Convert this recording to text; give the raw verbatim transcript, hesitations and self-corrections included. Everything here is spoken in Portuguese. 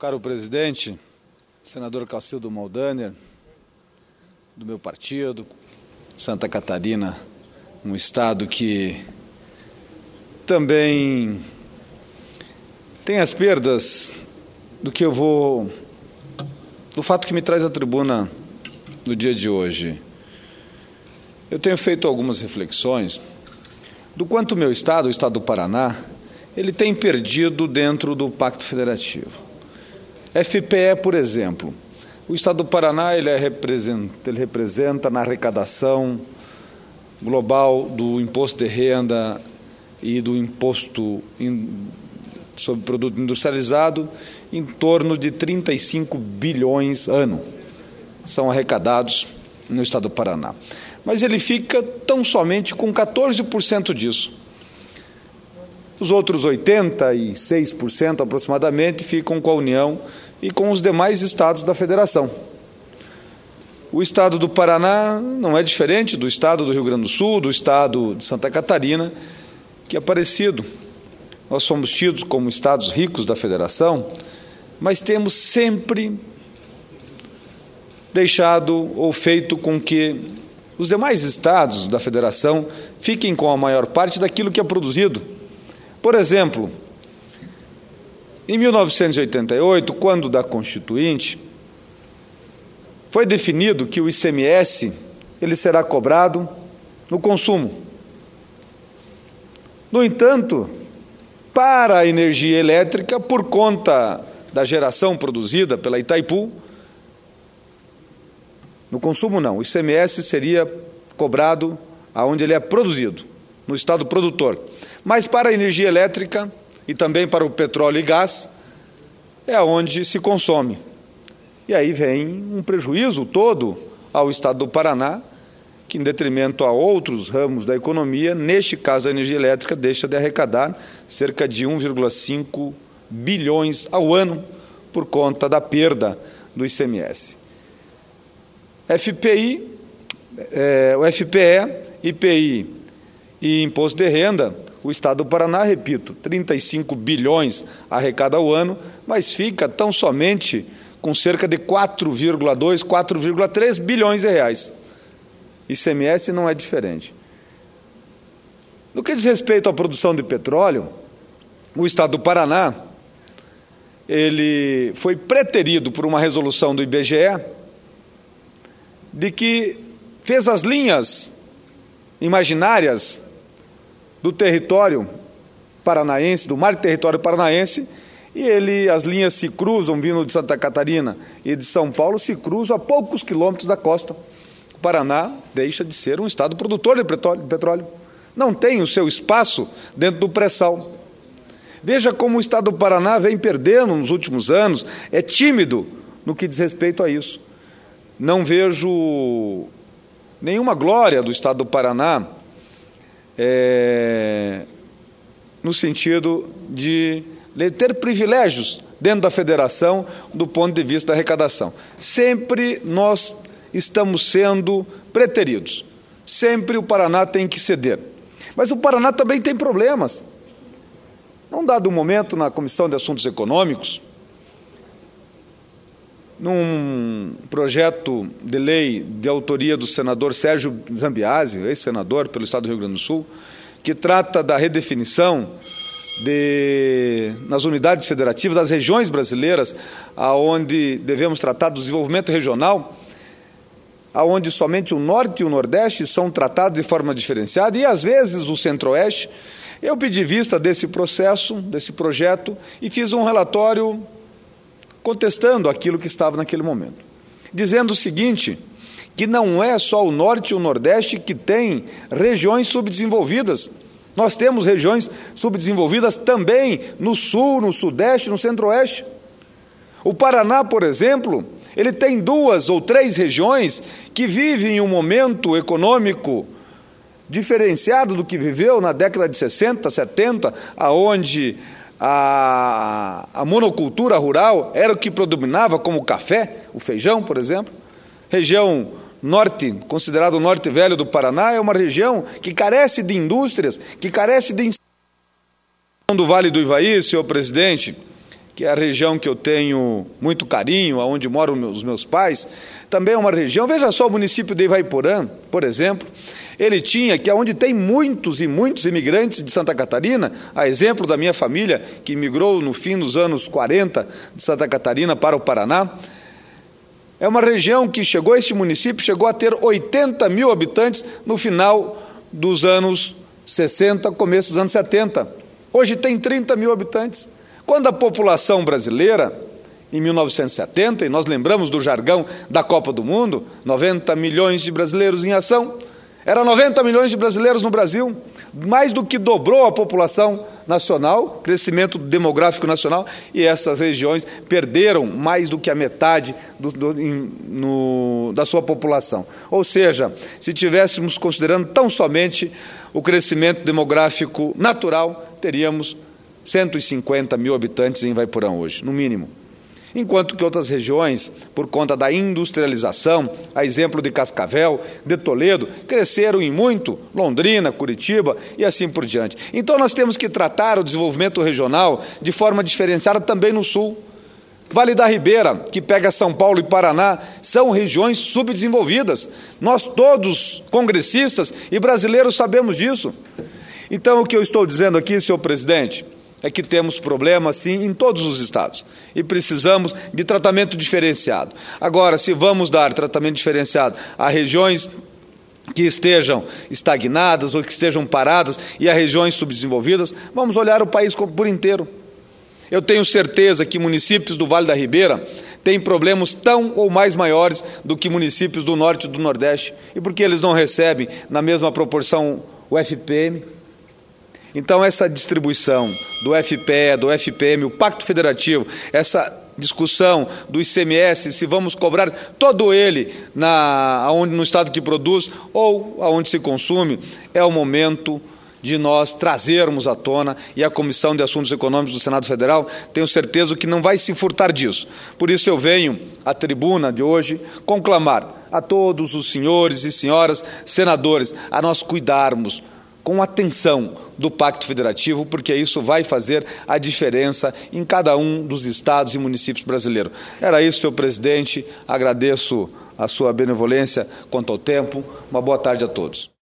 Caro presidente, senador Cacildo Moldaner, do meu partido, Santa Catarina, um estado que também tem as perdas do que eu vou, do fato que me traz à tribuna no dia de hoje. Eu tenho feito algumas reflexões do quanto o meu estado, o estado do Paraná, ele tem perdido dentro do Pacto Federativo. F P E, por exemplo, o estado do Paraná ele, é representa, ele representa na arrecadação global do imposto de renda e do imposto in, sobre produto industrializado em torno de trinta e cinco bilhões ano. São arrecadados no estado do Paraná. Mas ele fica tão somente com quatorze por cento disso. Os outros oitenta e seis por cento aproximadamente ficam com a União e com os demais estados da federação. O estado do Paraná não é diferente do estado do Rio Grande do Sul, do estado de Santa Catarina, que é parecido. Nós somos tidos como estados ricos da federação, mas temos sempre deixado ou feito com que os demais estados da federação fiquem com a maior parte daquilo que é produzido. Por exemplo, em mil novecentos e oitenta e oito, quando da Constituinte, foi definido que o I C M S ele será cobrado no consumo. No entanto, para a energia elétrica, por conta da geração produzida pela Itaipu, no consumo não, o I C M S seria cobrado aonde ele é produzido, no estado produtor. Mas para a energia elétrica e também para o petróleo e gás, é onde se consome. E aí vem um prejuízo todo ao estado do Paraná, que em detrimento a outros ramos da economia, neste caso a energia elétrica, deixa de arrecadar cerca de um vírgula cinco bilhões ao ano por conta da perda do I C M S. F P I, é, o F P E, I P I e Imposto de Renda, o estado do Paraná, repito, trinta e cinco bilhões arrecada ao ano, mas fica tão somente com cerca de quatro vírgula dois, quatro vírgula três bilhões de reais. I C M S não é diferente. No que diz respeito à produção de petróleo, o estado do Paraná, ele foi preterido por uma resolução do I B G E, de que fez as linhas imaginárias do território paranaense, do mar território paranaense, e ele, as linhas se cruzam, vindo de Santa Catarina e de São Paulo, se cruzam a poucos quilômetros da costa. O Paraná deixa de ser um estado produtor de petróleo. Não tem o seu espaço dentro do pré-sal. Veja como o estado do Paraná vem perdendo nos últimos anos, é tímido no que diz respeito a isso. Não vejo nenhuma glória do estado do Paraná é, no sentido de ter privilégios dentro da federação do ponto de vista da arrecadação. Sempre nós estamos sendo preteridos. Sempre o Paraná tem que ceder. Mas o Paraná também tem problemas. Num dado momento, na Comissão de Assuntos Econômicos, num projeto de lei de autoria do senador Sérgio Zambiase, ex-senador pelo estado do Rio Grande do Sul, que trata da redefinição de, nas unidades federativas, das regiões brasileiras, aonde devemos tratar do desenvolvimento regional, aonde somente o Norte e o Nordeste são tratados de forma diferenciada, e às vezes o Centro-Oeste. Eu pedi vista desse processo, desse projeto, e fiz um relatório contestando aquilo que estava naquele momento, dizendo o seguinte, que não é só o Norte e o Nordeste que tem regiões subdesenvolvidas. Nós temos regiões subdesenvolvidas também no Sul, no Sudeste, no Centro-Oeste. O Paraná, por exemplo, ele tem duas ou três regiões que vivem um momento econômico diferenciado do que viveu na década de sessenta, setenta, aonde a, a monocultura rural era o que predominava, como o café, o feijão, por exemplo. Região norte, considerado o norte velho do Paraná, é uma região que carece de indústrias, que carece de do Vale do Ivaí, senhor presidente, que é a região que eu tenho muito carinho, onde moram os meus pais, também é uma região, veja só o município de Ivaiporã, por exemplo, ele tinha, que é onde tem muitos e muitos imigrantes de Santa Catarina, a exemplo da minha família, que migrou no fim dos anos quarenta de Santa Catarina para o Paraná, é uma região que chegou, este município chegou a ter oitenta mil habitantes no final dos anos sessenta, começo dos anos setenta. Hoje tem trinta mil habitantes. Quando a população brasileira, em mil novecentos e setenta, e nós lembramos do jargão da Copa do Mundo, noventa milhões de brasileiros em ação, eram noventa milhões de brasileiros no Brasil, mais do que dobrou a população nacional, crescimento demográfico nacional, e essas regiões perderam mais do que a metade do, do, em, no, da sua população. Ou seja, se tivéssemos considerando tão somente o crescimento demográfico natural, teríamos cento e cinquenta mil habitantes em Ivaiporã hoje, no mínimo. Enquanto que outras regiões, por conta da industrialização, a exemplo de Cascavel, de Toledo, cresceram em muito, Londrina, Curitiba e assim por diante. Então nós temos que tratar o desenvolvimento regional de forma diferenciada também no Sul. Vale da Ribeira, que pega São Paulo e Paraná, são regiões subdesenvolvidas. Nós todos, congressistas e brasileiros, sabemos disso. Então o que eu estou dizendo aqui, senhor presidente, é que temos problemas, sim, em todos os estados e precisamos de tratamento diferenciado. Agora, se vamos dar tratamento diferenciado a regiões que estejam estagnadas ou que estejam paradas e a regiões subdesenvolvidas, vamos olhar o país por inteiro. Eu tenho certeza que municípios do Vale da Ribeira têm problemas tão ou mais maiores do que municípios do Norte e do Nordeste. E por que eles não recebem, na mesma proporção, o F P M? Então, essa distribuição do F P E, do F P M, o Pacto Federativo, essa discussão do I C M S, se vamos cobrar todo ele na, aonde, no estado que produz ou aonde se consome, é o momento de nós trazermos à tona, e a Comissão de Assuntos Econômicos do Senado Federal, tenho certeza que não vai se furtar disso. Por isso eu venho à tribuna de hoje conclamar a todos os senhores e senhoras senadores a nós cuidarmos com atenção do Pacto Federativo, porque isso vai fazer a diferença em cada um dos estados e municípios brasileiros. Era isso, senhor presidente. Agradeço a sua benevolência quanto ao tempo. Uma boa tarde a todos.